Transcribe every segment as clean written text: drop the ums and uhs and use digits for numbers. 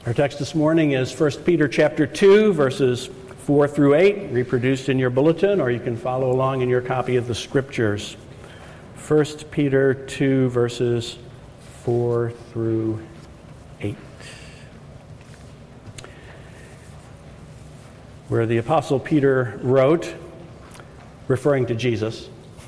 Our text this morning is 1 Peter chapter 2, verses 4 through 8, reproduced in your bulletin, or you can follow along in your copy of the Scriptures. 1 Peter 2, verses 4 through 8, where the Apostle Peter wrote, referring to Jesus,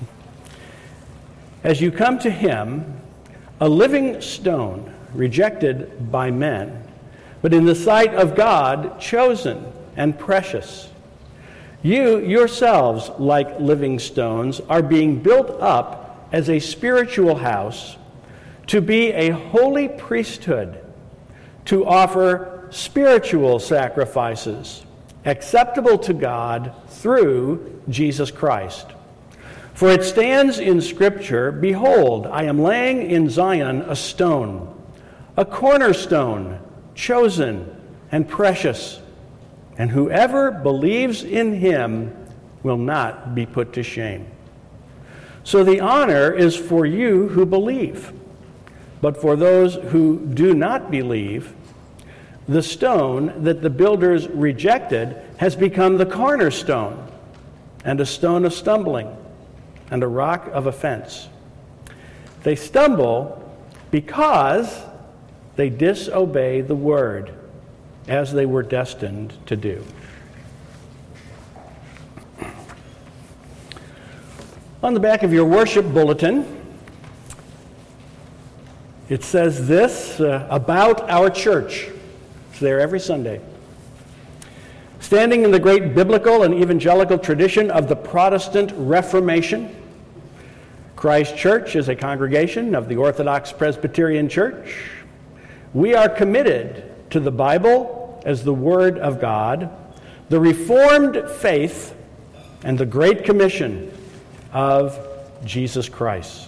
"As you come to him, a living stone, rejected by men, but in the sight of God, chosen and precious. You yourselves, like living stones, are being built up as a spiritual house to be a holy priesthood, to offer spiritual sacrifices acceptable to God through Jesus Christ. For it stands in Scripture, 'Behold, I am laying in Zion a stone, a cornerstone, chosen and precious, and whoever believes in him will not be put to shame.' So the honor is for you who believe. But for those who do not believe, the stone that the builders rejected has become the cornerstone, and a stone of stumbling, and a rock of offense. They stumble because they disobey the word, as they were destined to do." On the back of your worship bulletin, it says this about our church. It's there every Sunday. "Standing in the great biblical and evangelical tradition of the Protestant Reformation, Christ Church is a congregation of the Orthodox Presbyterian Church. We are committed to the Bible as the Word of God, the Reformed faith, and the Great Commission of Jesus Christ."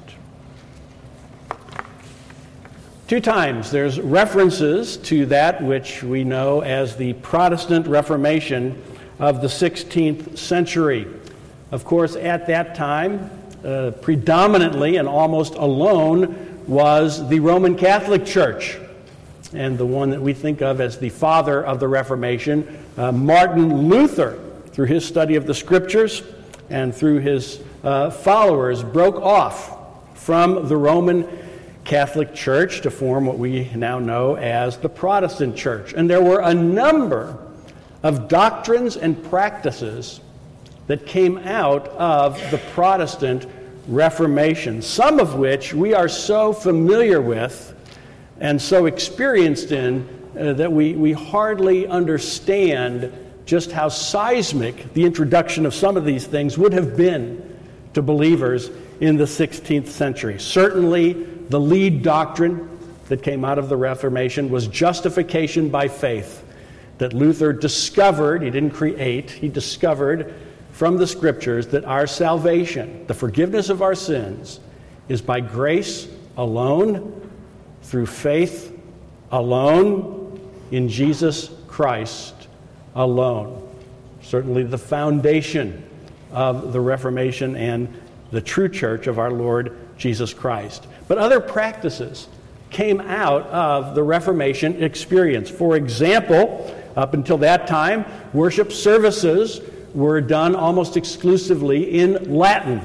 Two times there's references to that which we know as the Protestant Reformation of the 16th century. Of course, at that time, predominantly and almost alone was the Roman Catholic Church, and the one that we think of as the father of the Reformation, Martin Luther, through his study of the Scriptures and through his followers, broke off from the Roman Catholic Church to form what we now know as the Protestant Church. And there were a number of doctrines and practices that came out of the Protestant Reformation, some of which we are so familiar with and so experienced in that we hardly understand just how seismic the introduction of some of these things would have been to believers in the 16th century. Certainly, the lead doctrine that came out of the Reformation was justification by faith, that Luther discovered, he didn't create, he discovered from the Scriptures that our salvation, the forgiveness of our sins, is by grace alone, through faith alone, in Jesus Christ alone. Certainly the foundation of the Reformation and the true church of our Lord Jesus Christ. But other practices came out of the Reformation experience. For example, up until that time, worship services were done almost exclusively in Latin.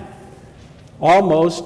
Almost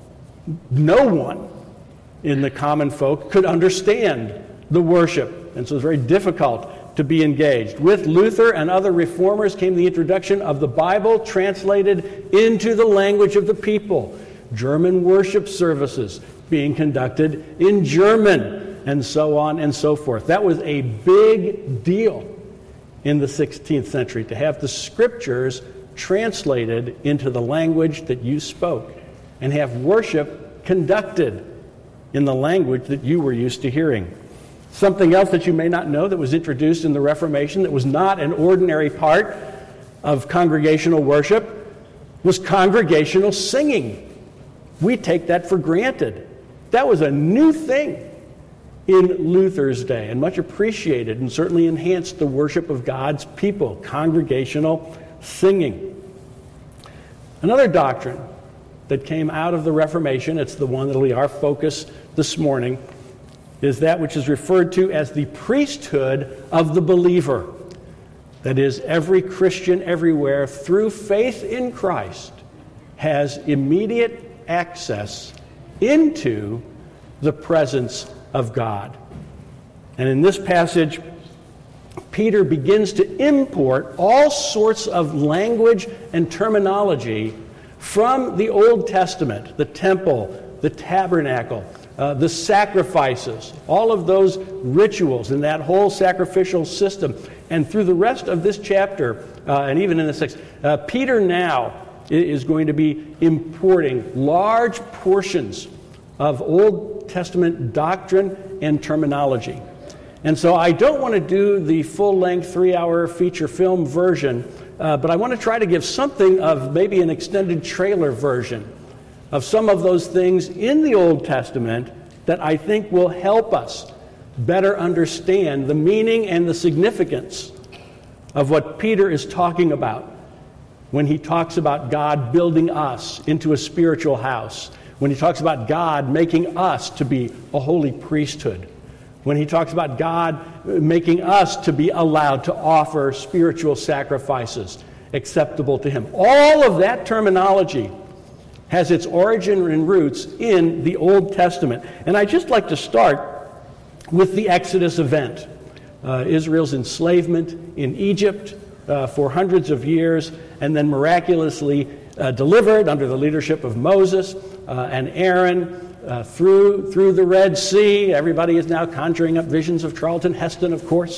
no one in the common folk could understand the worship, and so it was very difficult to be engaged. With Luther and other reformers came the introduction of the Bible translated into the language of the people. German worship services being conducted in German, and so on and so forth. That was a big deal in the 16th century, to have the Scriptures translated into the language that you spoke, and have worship conducted in the language that you were used to hearing. Something else that you may not know that was introduced in the Reformation that was not an ordinary part of congregational worship was congregational singing. We take that for granted. That was a new thing in Luther's day, and much appreciated, and certainly enhanced the worship of God's people, congregational singing. Another doctrine that came out of the Reformation, it's the one that will be our focus this morning, is that which is referred to as the priesthood of the believer. That is, every Christian everywhere, through faith in Christ, has immediate access into the presence of God. And in this passage, Peter begins to import all sorts of language and terminology from the Old Testament, the temple, the tabernacle, the sacrifices, all of those rituals and that whole sacrificial system. And through the rest of this chapter, and even in the 6th, Peter now is going to be importing large portions of Old Testament doctrine and terminology. And so I don't want to do the full-length 3-hour feature film version, but I want to try to give something of maybe an extended trailer version of some of those things in the Old Testament that I think will help us better understand the meaning and the significance of what Peter is talking about when he talks about God building us into a spiritual house, when he talks about God making us to be a holy priesthood, when he talks about God making us to be allowed to offer spiritual sacrifices acceptable to him. All of that terminology has its origin and roots in the Old Testament. And I'd just like to start with the Exodus event. Israel's enslavement in Egypt for hundreds of years, and then miraculously delivered under the leadership of Moses and Aaron through the Red Sea. Everybody is now conjuring up visions of Charlton Heston, of course.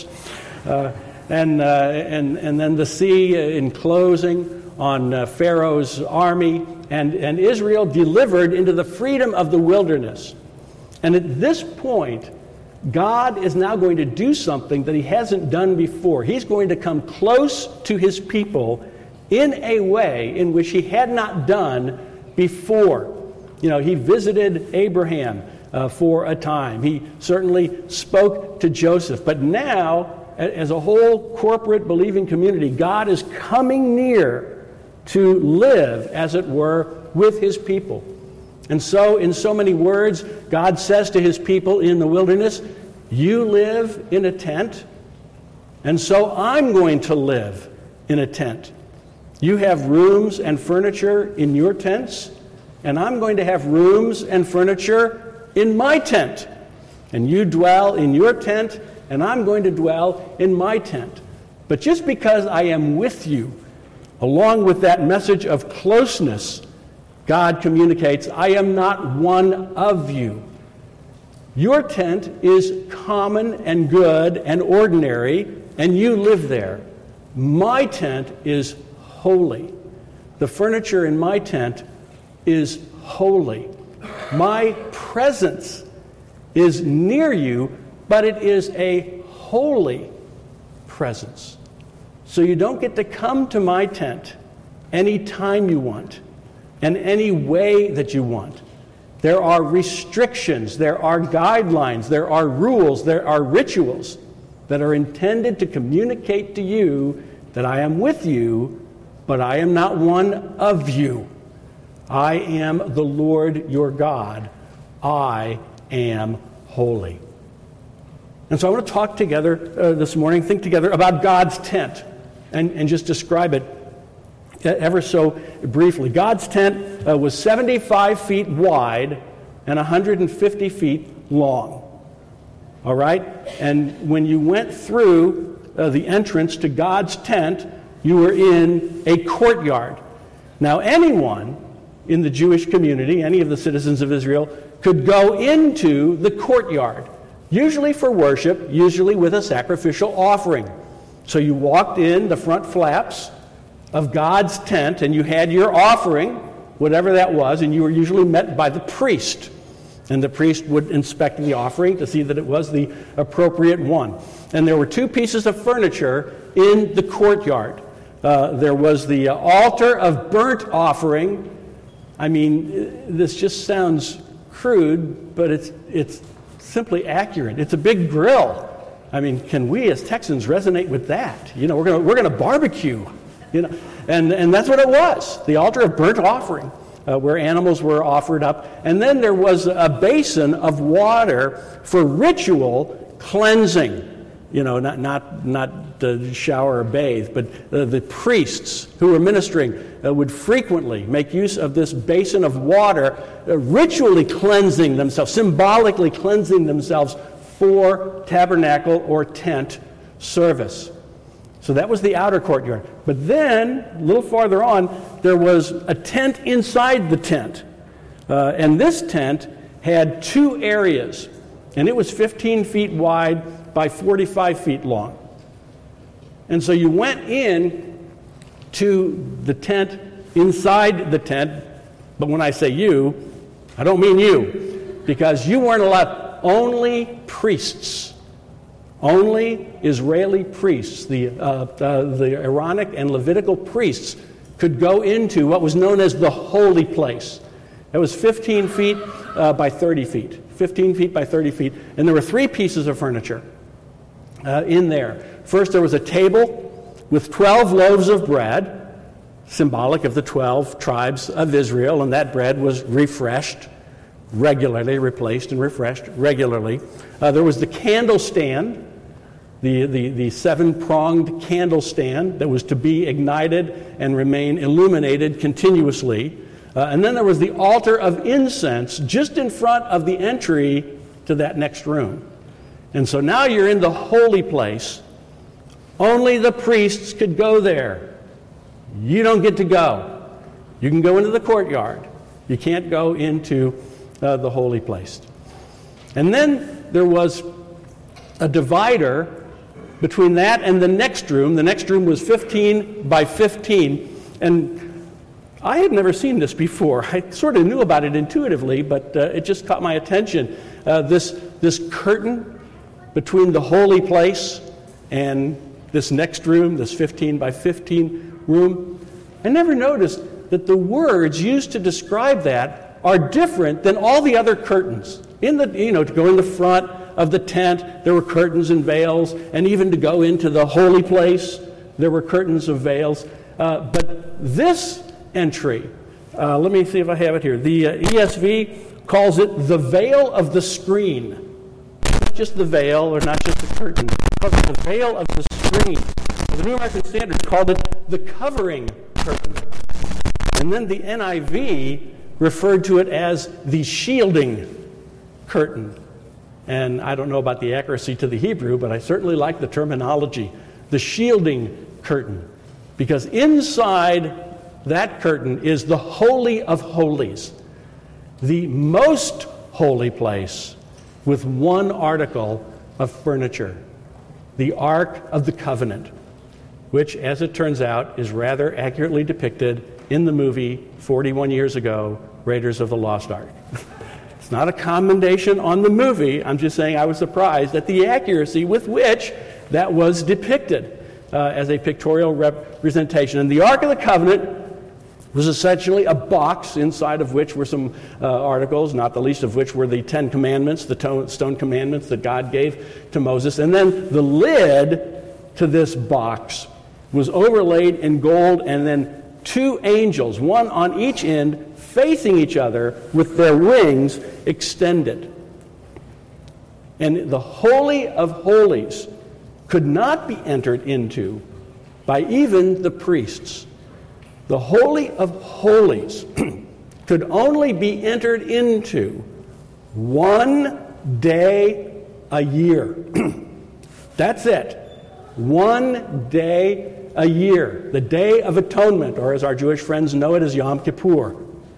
And then the sea enclosing on Pharaoh's army, and Israel delivered into the freedom of the wilderness. And at this point, God is now going to do something that he hasn't done before. He's going to come close to his people in a way in which he had not done before. You know, he visited Abraham for a time. He certainly spoke to Joseph. But now, as a whole corporate believing community, God is coming near to live, as it were, with his people. And so, in so many words, God says to his people in the wilderness, you live in a tent, and so I'm going to live in a tent. You have rooms and furniture in your tents, and I'm going to have rooms and furniture in my tent. And you dwell in your tent, and I'm going to dwell in my tent. But just because I am with you, along with that message of closeness, God communicates, I am not one of you. Your tent is common and good and ordinary, and you live there. My tent is holy. The furniture in my tent is holy. My presence is near you, but it is a holy presence. So you don't get to come to my tent any time you want and any way that you want. There are restrictions, there are guidelines, there are rules, there are rituals that are intended to communicate to you that I am with you, but I am not one of you. I am the Lord your God. I am holy. And so I want to talk together this morning, think together about God's tent and just describe it ever so briefly. God's tent was 75 feet wide and 150 feet long. All right? And when you went through the entrance to God's tent, you were in a courtyard. Now, anyone in the Jewish community, any of the citizens of Israel, could go into the courtyard, usually for worship, usually with a sacrificial offering. So you walked in the front flaps of God's tent, and you had your offering, whatever that was, and you were usually met by the priest. And the priest would inspect the offering to see that it was the appropriate one. And there were two pieces of furniture in the courtyard. There was the altar of burnt offering. I mean, this just sounds crude, but it's simply accurate. It's a big grill. I mean, can we as Texans resonate with that? You know, we're gonna barbecue. You know, and that's what it was. The altar of burnt offering. where animals were offered up. And then there was a basin of water for ritual cleansing. Not to shower or bathe, but the priests who were ministering would frequently make use of this basin of water, ritually cleansing themselves, symbolically cleansing themselves for tabernacle or tent service. So that was the outer courtyard. But then, a little farther on, there was a tent inside the tent. And this tent had two areas, and it was 15 feet wide by 45 feet long. And so you went in to the tent, inside the tent, but when I say you, I don't mean you, because you weren't allowed. Only priests, only Israeli priests, the Aaronic and Levitical priests could go into what was known as the holy place. It was 15 feet by 30 feet, 15 feet by 30 feet, and there were three pieces of furniture in there. First, there was a table with 12 loaves of bread, symbolic of the 12 tribes of Israel, and that bread was refreshed regularly, replaced and refreshed regularly. There was the candle stand, the seven-pronged candle stand that was to be ignited and remain illuminated continuously. And then there was the altar of incense just in front of the entry to that next room. And so now you're in the holy place. Only the priests could go there. You don't get to go. You can go into the courtyard. You can't go into the holy place. And then there was a divider between that and the next room. The next room was 15 by 15. And I had never seen this before. I sort of knew about it intuitively, but it just caught my attention. This curtain between the holy place and this next room, this 15 by 15 room. I never noticed that the words used to describe that are different than all the other curtains. To go in the front of the tent, there were curtains and veils, and even to go into the holy place, there were curtains of veils. But this entry, let me see if I have it here. The ESV calls it the veil of the screen. Not just the veil, or not just the curtain, but the veil of the screen. The New American Standard called it the covering curtain. And then the NIV referred to it as the shielding curtain. And I don't know about the accuracy to the Hebrew, but I certainly like the terminology, the shielding curtain. Because inside that curtain is the Holy of Holies, the most holy place with one article of furniture, the Ark of the Covenant, which, as it turns out, is rather accurately depicted in the movie 41 years ago, Raiders of the Lost Ark. It's not a commendation on the movie. I'm just saying I was surprised at the accuracy with which that was depicted as a pictorial representation. And the Ark of the Covenant was essentially a box inside of which were some articles, not the least of which were the 10 Commandments, the stone commandments that God gave to Moses. And then the lid to this box was overlaid in gold, and then two angels, one on each end, facing each other with their wings extended. And the Holy of Holies could not be entered into by even the priests. The Holy of Holies could only be entered into one day a year. That's it. One day a year. The Day of Atonement, or as our Jewish friends know it as Yom Kippur.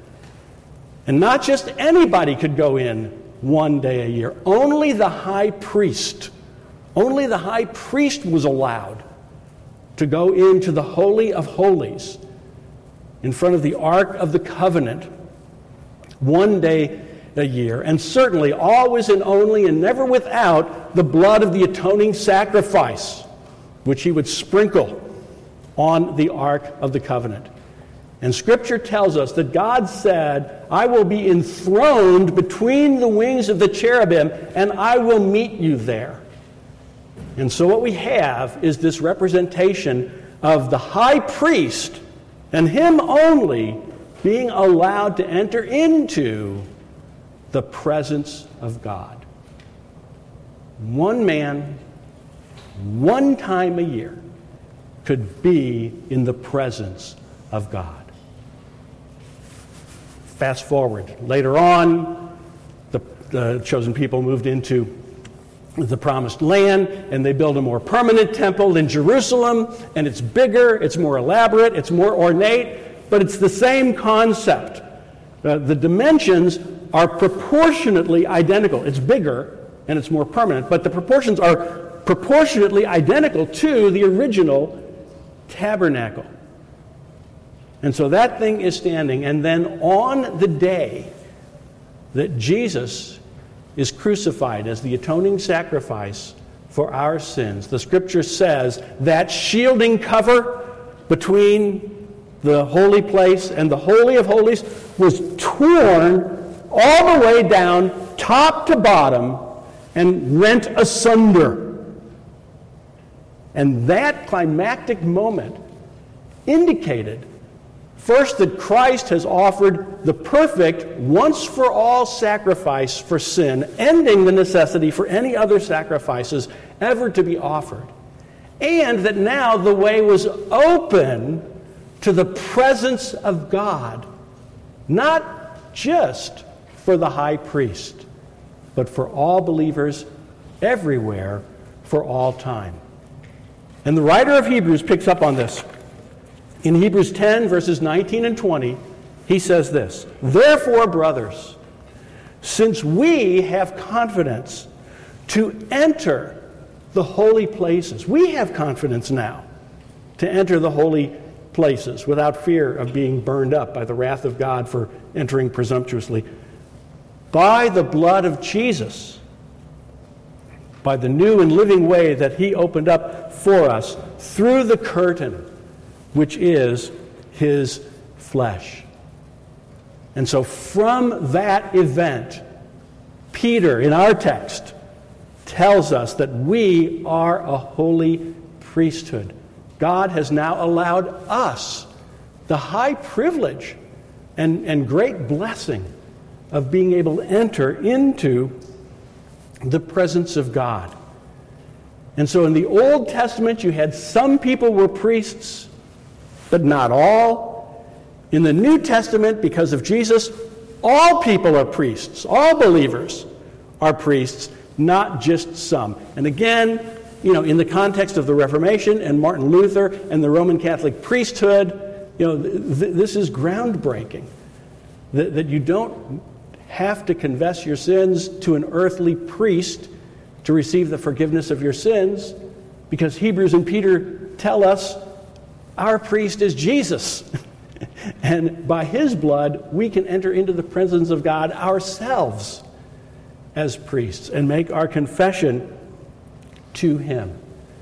And not just anybody could go in one day a year. Only the high priest. Only the high priest was allowed to go into the Holy of Holies in front of the Ark of the Covenant one day a year, and certainly always and only and never without the blood of the atoning sacrifice, which he would sprinkle on the Ark of the Covenant. And Scripture tells us that God said, I will be enthroned between the wings of the cherubim, and I will meet you there. And so what we have is this representation of the high priest, and him only, being allowed to enter into the presence of God. One man, one time a year, could be in the presence of God. Fast forward. Later on, the chosen people moved into the promised land, and they built a more permanent temple in Jerusalem, and it's bigger, it's more elaborate, it's more ornate, but it's the same concept. The dimensions are proportionately identical. It's bigger and it's more permanent, but the proportions are proportionately identical to the original tabernacle. And so that thing is standing, and then on the day that Jesus is crucified as the atoning sacrifice for our sins, the Scripture says that shielding cover between the holy place and the Holy of Holies was torn all the way down, top to bottom, and rent asunder. And that climactic moment indicated, first, that Christ has offered the perfect, once-for-all sacrifice for sin, ending the necessity for any other sacrifices ever to be offered. And that now the way was open to the presence of God, not just for the high priest, but for all believers everywhere for all time. And the writer of Hebrews picks up on this. In Hebrews 10, verses 19 and 20, he says this: "Therefore, brothers, since we have confidence to enter the holy places," we have confidence now to enter the holy places without fear of being burned up by the wrath of God for entering presumptuously, "by the blood of Jesus, by the new and living way that he opened up for us through the curtain, which is his flesh." And so from that event, Peter, in our text, tells us that we are a holy priesthood. God has now allowed us the high privilege and great blessing of being able to enter into the presence of God. And so in the Old Testament, you had some people were priests, but not all. In the New Testament, because of Jesus, all people are priests. All believers are priests, not just some. And again, in the context of the Reformation and Martin Luther and the Roman Catholic priesthood, this is groundbreaking. That you don't have to confess your sins to an earthly priest to receive the forgiveness of your sins, because Hebrews and Peter tell us our priest is Jesus. And by his blood, we can enter into the presence of God ourselves as priests and make our confession to him.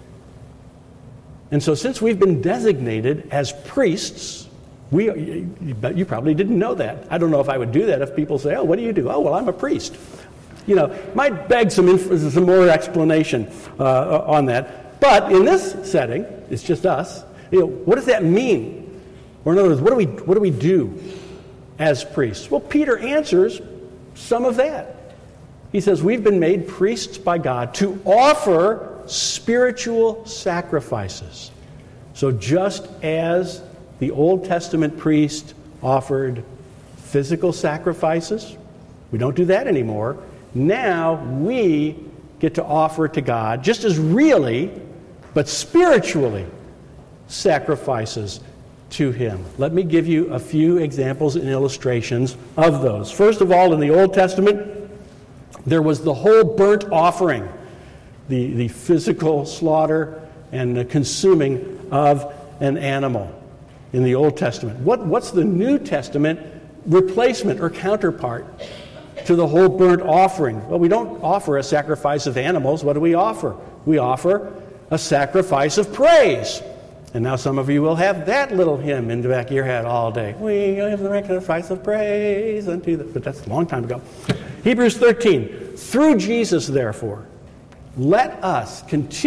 And so since we've been designated as priests, you probably didn't know that. I don't know if I would do that if people say, "Oh, what do you do?" "Oh, well, I'm a priest." Might beg some more explanation on that. But in this setting, it's just us. What does that mean? Or in other words, what do we do as priests? Well, Peter answers some of that. He says, we've been made priests by God to offer spiritual sacrifices. So just as the Old Testament priest offered physical sacrifices, we don't do that anymore. Now we get to offer to God, just as really, but spiritually, sacrifices to him. Let me give you a few examples and illustrations of those. First of all, in the Old Testament, there was the whole burnt offering, the physical slaughter and the consuming of an animal in the Old Testament. What's the New Testament replacement or counterpart to the whole burnt offering? Well, we don't offer a sacrifice of animals. What do we offer? We offer a sacrifice of praise. And now some of you will have that little hymn in the back of your head all day. We have the sacrifice of praise unto the... But that's a long time ago. Hebrews 13. Through Jesus, therefore, let us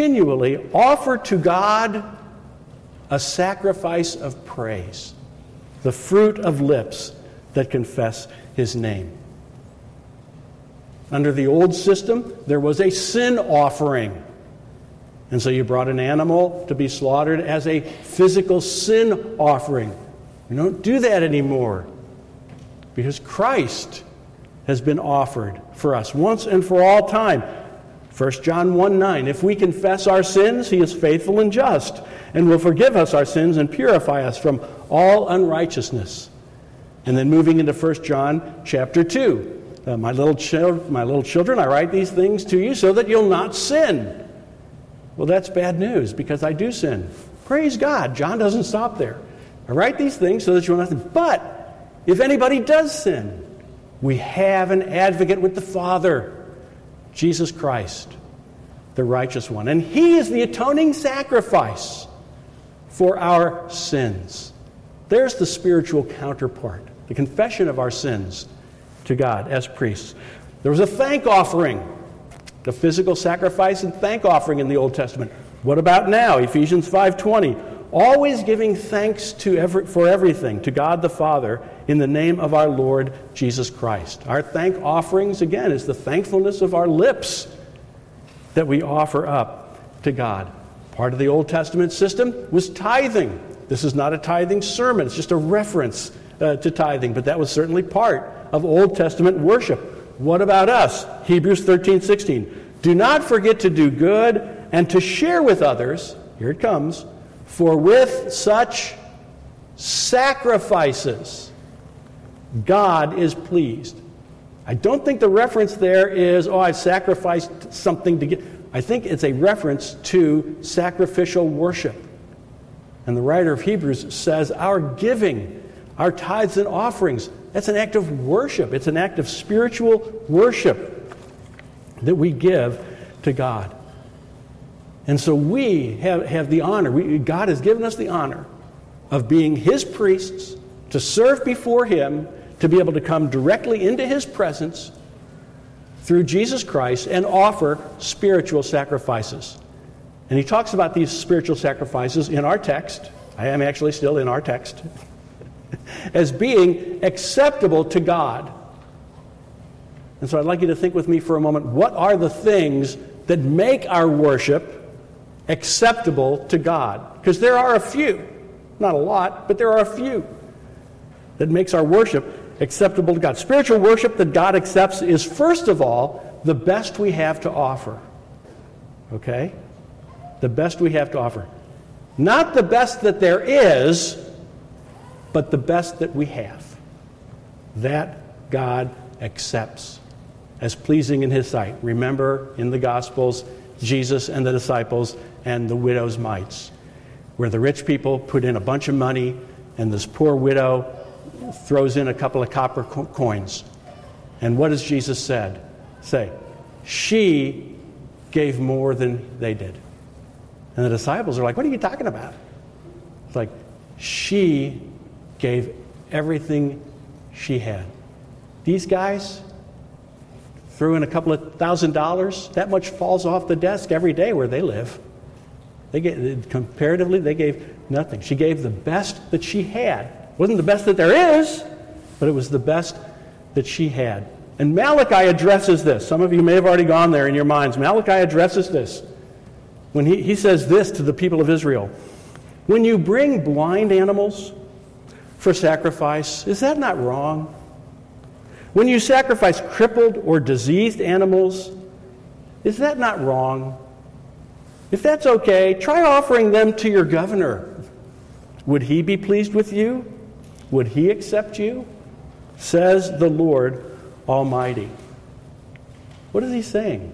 continually offer to God a sacrifice of praise. the fruit of lips that confess his name. Under the old system, there was a sin offering. And so you brought an animal to be slaughtered as a physical sin offering. We don't do that anymore because Christ has been offered for us once and for all time. 1 John 1:9, if we confess our sins, he is faithful and just and will forgive us our sins and purify us from all unrighteousness. And then moving into 1 John chapter 2. My little children, I write these things to you so that you'll not sin. Well, that's bad news because I do sin. Praise God. John doesn't stop there. I write these things so that you will not sin. But if anybody does sin, we have an advocate with the Father, Jesus Christ, the righteous one. And he is the atoning sacrifice for our sins. There's the spiritual counterpart, the confession of our sins to God as priests. There was a thank offering, the physical sacrifice and thank offering in the Old Testament. What about now? Ephesians 5:20. Always giving thanks for everything to God the Father in the name of our Lord Jesus Christ. Our thank offerings, again, is the thankfulness of our lips that we offer up to God. Part of the Old Testament system was tithing. This is not a tithing sermon. It's just a reference to tithing, but that was certainly part of Old Testament worship. What about us? Hebrews 13:16. Do not forget to do good and to share with others, here it comes, for with such sacrifices God is pleased. I don't think the reference there is, I sacrificed something to get. I think it's a reference to sacrificial worship. And the writer of Hebrews says our giving, our tithes and offerings, that's an act of worship. It's an act of spiritual worship that we give to God. And so we have the honor. God has given us the honor of being his priests, to serve before him, to be able to come directly into his presence through Jesus Christ and offer spiritual sacrifices. And he talks about these spiritual sacrifices in our text. I am actually still in our text. As being acceptable to God. And so I'd like you to think with me for a moment, what are the things that make our worship acceptable to God? Because there are a few, not a lot, but there are a few that makes our worship acceptable to God. Spiritual worship that God accepts is, first of all, the best we have to offer. Okay? The best we have to offer. Not the best that there is, but the best that we have. That God accepts as pleasing in his sight. Remember in the Gospels, Jesus and the disciples and the widow's mites, where the rich people put in a bunch of money and this poor widow throws in a couple of copper coins. And what does Jesus say? She gave more than they did. And the disciples are like, what are you talking about? It's like, she gave everything she had. These guys threw in a couple of $1,000. That much falls off the desk every day where they live. Comparatively, they gave nothing. She gave the best that she had. It wasn't the best that there is, but it was the best that she had. And Malachi addresses this. Some of you may have already gone there in your minds. Malachi addresses this when he says this to the people of Israel. When you bring blind animals for sacrifice, is that not wrong? When you sacrifice crippled or diseased animals, is that not wrong? If that's okay, try offering them to your governor. Would he be pleased with you? Would he accept you? Says the Lord Almighty. What is he saying?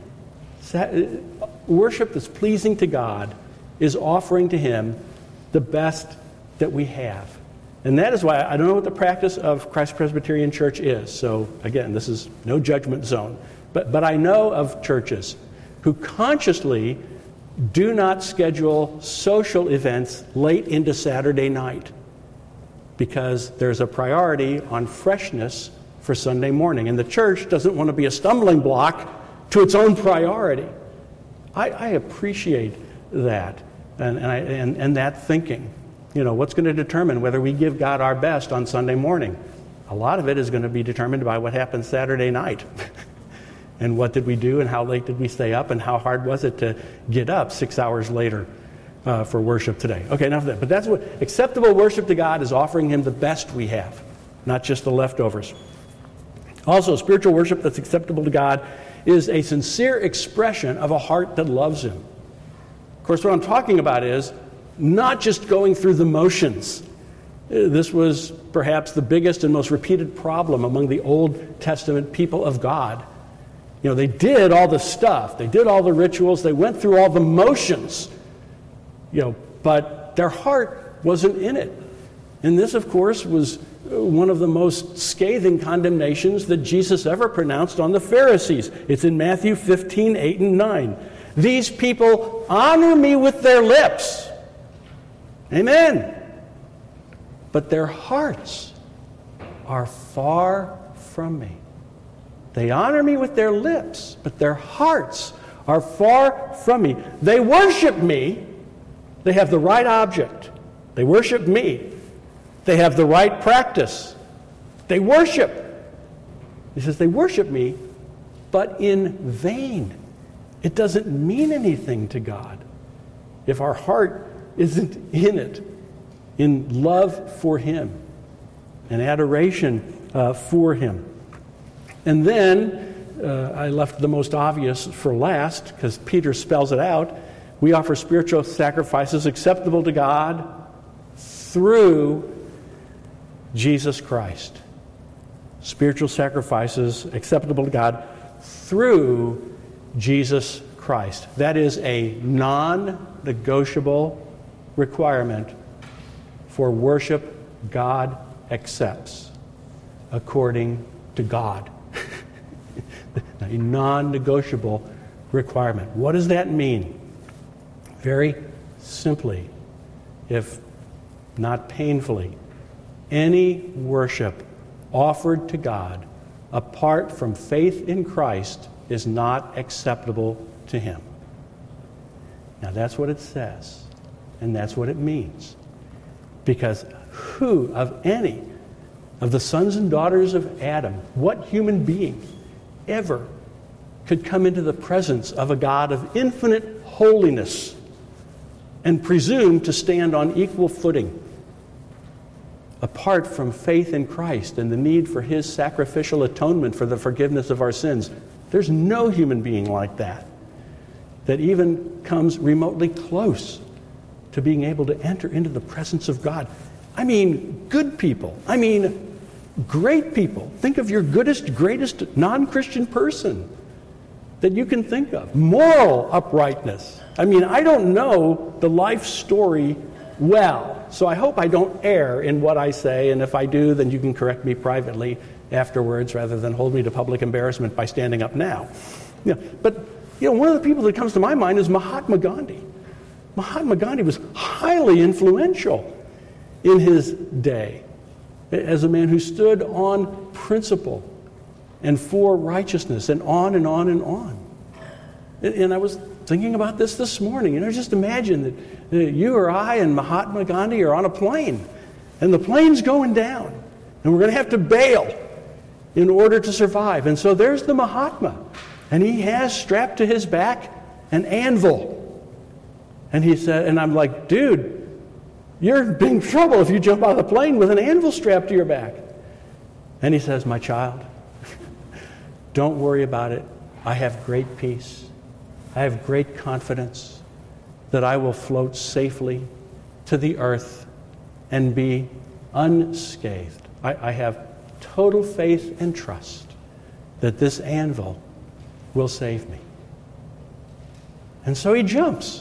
Worship that's pleasing to God is offering to him the best that we have. And that is why I don't know what the practice of Christ Presbyterian Church is. So again, this is no judgment zone. But I know of churches who consciously do not schedule social events late into Saturday night because there's a priority on freshness for Sunday morning. And the church doesn't want to be a stumbling block to its own priority. I appreciate that and that thinking. what's going to determine whether we give God our best on Sunday morning? A lot of it is going to be determined by what happened Saturday night. And what did we do, and how late did we stay up, and how hard was it to get up 6 hours later for worship today? Okay, enough of that. But that's what acceptable worship to God is, offering Him the best we have, not just the leftovers. Also, spiritual worship that's acceptable to God is a sincere expression of a heart that loves Him. Of course, what I'm talking about is not just going through the motions. This was perhaps the biggest and most repeated problem among the Old Testament people of God. They did all the stuff. They did all the rituals. They went through all the motions. But their heart wasn't in it. And this, of course, was one of the most scathing condemnations that Jesus ever pronounced on the Pharisees. It's in Matthew 15, 8 and 9. These people honor me with their lips. Amen. But their hearts are far from me. They honor me with their lips, but their hearts are far from me. They worship me. They have the right object. They worship me. They have the right practice. They worship. He says they worship me, but in vain. It doesn't mean anything to God if our heart isn't in it, in love for Him and adoration for Him. And then, I left the most obvious for last, because Peter spells it out. We offer spiritual sacrifices acceptable to God through Jesus Christ. Spiritual sacrifices acceptable to God through Jesus Christ. That is a non-negotiable requirement for worship God accepts according to God. A non-negotiable requirement. What does that mean? Very simply, if not painfully, any worship offered to God apart from faith in Christ is not acceptable to Him. Now that's what it says, and that's what it means. Because who of any of the sons and daughters of Adam, what human being ever could come into the presence of a God of infinite holiness and presume to stand on equal footing apart from faith in Christ and the need for His sacrificial atonement for the forgiveness of our sins? There's no human being like that even comes remotely close to being able to enter into the presence of God. I mean, good people. I mean, great people. Think of your goodest, greatest non-Christian person that you can think of. Moral uprightness. I mean, I don't know the life story well, so I hope I don't err in what I say, and if I do, then you can correct me privately afterwards rather than hold me to public embarrassment by standing up now. But one of the people that comes to my mind is Mahatma Gandhi. Mahatma Gandhi was highly influential in his day as a man who stood on principle and for righteousness, and on and on and on. And I was thinking about this morning. Just imagine that you or I and Mahatma Gandhi are on a plane, and the plane's going down, and we're going to have to bail in order to survive. And so there's the Mahatma, and he has strapped to his back an anvil. And he said, and I'm like, dude, you're in big trouble if you jump out of the plane with an anvil strapped to your back. And he says, my child, don't worry about it. I have great peace. I have great confidence that I will float safely to the earth and be unscathed. I have total faith and trust that this anvil will save me. And so he jumps.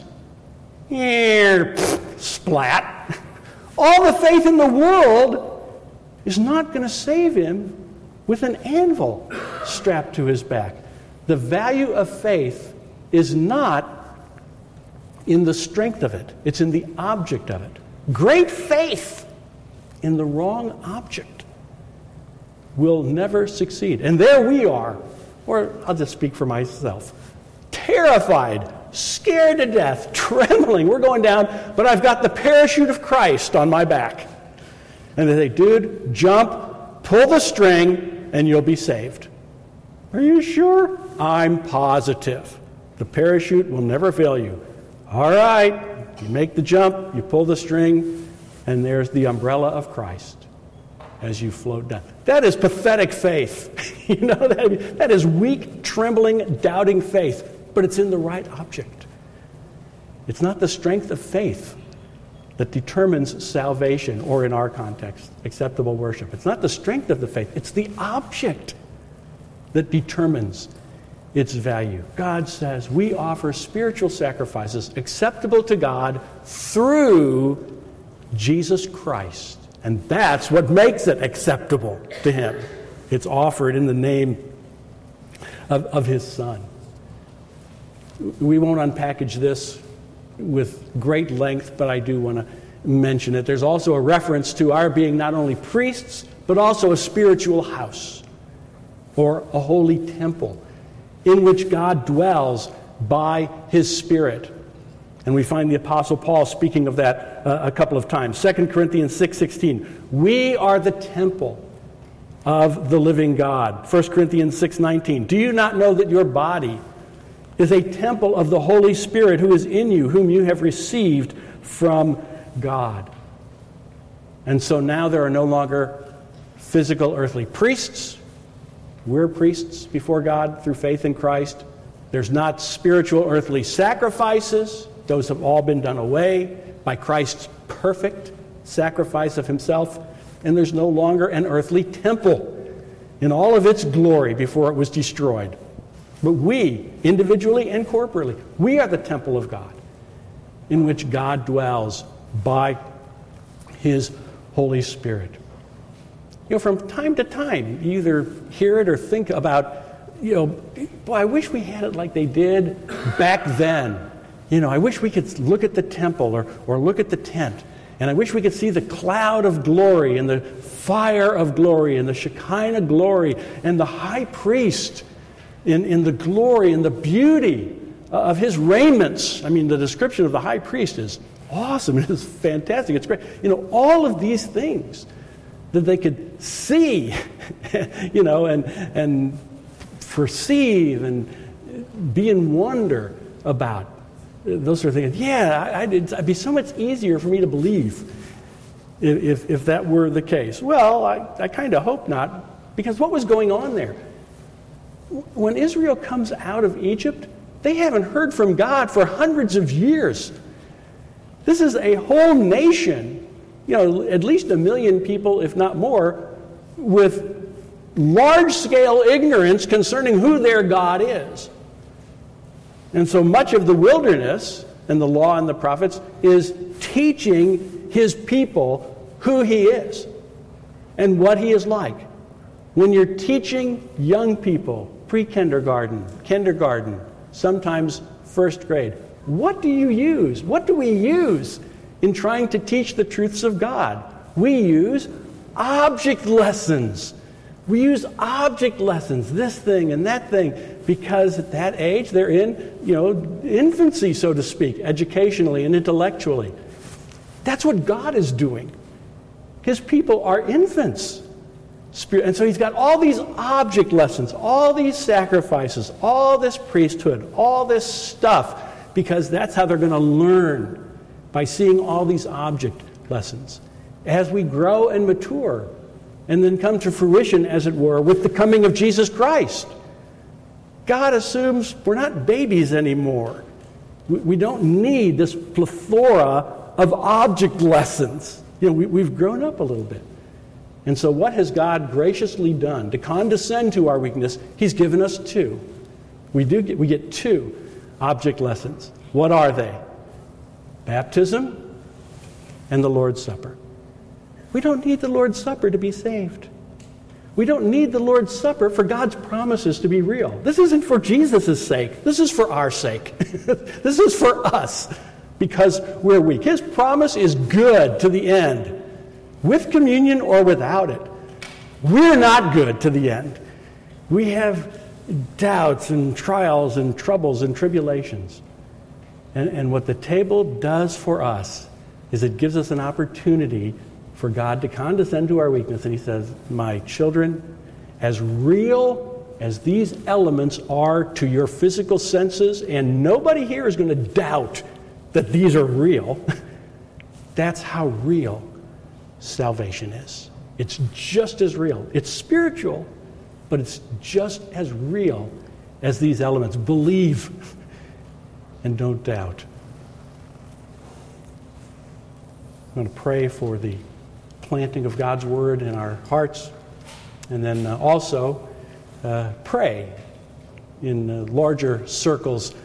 Splat. All the faith in the world is not going to save him with an anvil strapped to his back. The value of faith is not in the strength of it. It's in the object of it. Great faith in the wrong object will never succeed. And there we are, or I'll just speak for myself, terrified, scared to death, trembling. We're going down, but I've got the parachute of Christ on my back. And they say, dude, jump, pull the string, and you'll be saved. Are you sure? I'm positive. The parachute will never fail you. All right, you make the jump, you pull the string, and there's the umbrella of Christ as you float down. That is pathetic faith. You know, that is weak, trembling, doubting faith, but it's in the right object. It's not the strength of faith that determines salvation, or in our context, acceptable worship. It's not the strength of the faith, it's the object that determines its value. God says we offer spiritual sacrifices acceptable to God through Jesus Christ. And that's what makes it acceptable to Him. It's offered in the name of His Son. We won't unpackage this with great length, but I do want to mention it. There's also a reference to our being not only priests, but also a spiritual house, or a holy temple, in which God dwells by His Spirit. And we find the Apostle Paul speaking of that a couple of times. 2 Corinthians 6:16. We are the temple of the living God. 1 Corinthians 6:19. Do you not know that your body is a temple of the Holy Spirit who is in you, whom you have received from God? And so now there are no longer physical earthly priests. We're priests before God through faith in Christ. There's not spiritual earthly sacrifices. Those have all been done away by Christ's perfect sacrifice of Himself. And there's no longer an earthly temple in all of its glory before it was destroyed. But we, individually and corporately, we are the temple of God, in which God dwells by His Holy Spirit. You know, from time to time, you either hear it or think about, boy, I wish we had it like they did back then. I wish we could look at the temple or look at the tent, and I wish we could see the cloud of glory and the fire of glory and the Shekinah glory and the high priest in the glory and the beauty of his raiments. I mean, the description of the high priest is awesome. It is fantastic. It's great. All of these things that they could see, and perceive and be in wonder about. Those sort of things. Yeah, it'd be so much easier for me to believe if that were the case. Well, I kind of hope not, because what was going on there? When Israel comes out of Egypt, they haven't heard from God for hundreds of years. This is a whole nation, at least 1 million people, if not more, with large-scale ignorance concerning who their God is. And so much of the wilderness and the law and the prophets is teaching His people who He is and what He is like. When you're teaching young people, pre-kindergarten, kindergarten, sometimes first grade, what do you use? What do we use in trying to teach the truths of God? We use object lessons. We use object lessons, this thing and that thing, because at that age they're in, infancy, so to speak, educationally and intellectually. That's what God is doing. His people are infants. And so He's got all these object lessons, all these sacrifices, all this priesthood, all this stuff, because that's how they're going to learn, by seeing all these object lessons. As we grow and mature, and then come to fruition, as it were, with the coming of Jesus Christ, God assumes we're not babies anymore. We don't need this plethora of object lessons. We've grown up a little bit. And so what has God graciously done to condescend to our weakness? He's given us two. We get two object lessons. What are they? Baptism and the Lord's Supper. We don't need the Lord's Supper to be saved. We don't need the Lord's Supper for God's promises to be real. This isn't for Jesus' sake. This is for our sake. This is for us, because we're weak. His promise is good to the end, with communion or without it. We're not good to the end. We have doubts and trials and troubles and tribulations. And what the table does for us is it gives us an opportunity for God to condescend to our weakness. And he says, my children, as real as these elements are to your physical senses, and nobody here is going to doubt that these are real, that's how real salvation is. It's just as real. It's spiritual, but it's just as real as these elements. Believe and don't doubt. I'm going to pray for the planting of God's Word in our hearts, and then also pray in larger circles